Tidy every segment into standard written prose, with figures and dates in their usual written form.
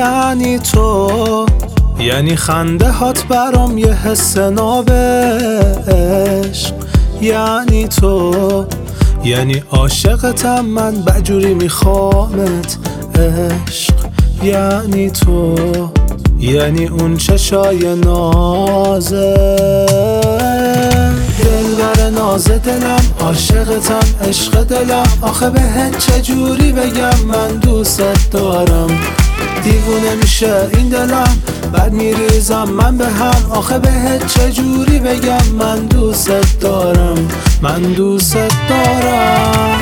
یعنی تو، یعنی خنده هات برام یه حس ناب عشق، یعنی تو، یعنی عاشقتم من بجوری میخوامت عشق، یعنی تو، یعنی اون چشای نازه، دلبر ناز دلم، عاشقتم عشق دلم، آخه بهت چجوری بگم من دوست دارم، دیوونه میشه این دلم بعد میریزم من به هم، آخه بهت چجوری بگم من دوست دارم، من دوست دارم.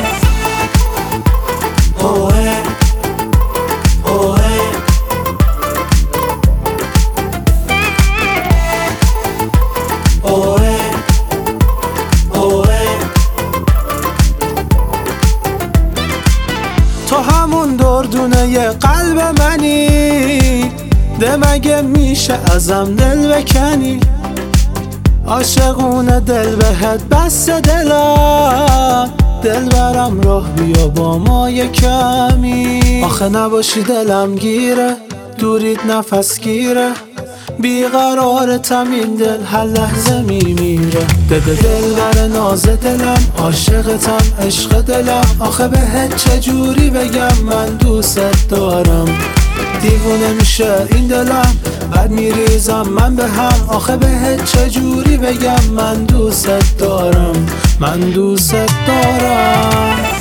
اوه اوه اوه اوه، تو همون دردونه ی قلب منی، ده مگه میشه ازم دل بکنی، عاشقونه دل بهت بس دلم، دل برم راه بیا با ما یکمی، آخه نباشی دلم گیره، دورید نفس گیره، بیقرارتم این دل هر لحظه میمیره، دل بر ناز دلم، عاشقتم عشق دلم، آخه بهت چجوری بگم من دوست دارم، دیوونه میشه این دلم بعد میریزم من به هم، آخه بهت چجوری بگم من دوست دارم، من دوست دارم.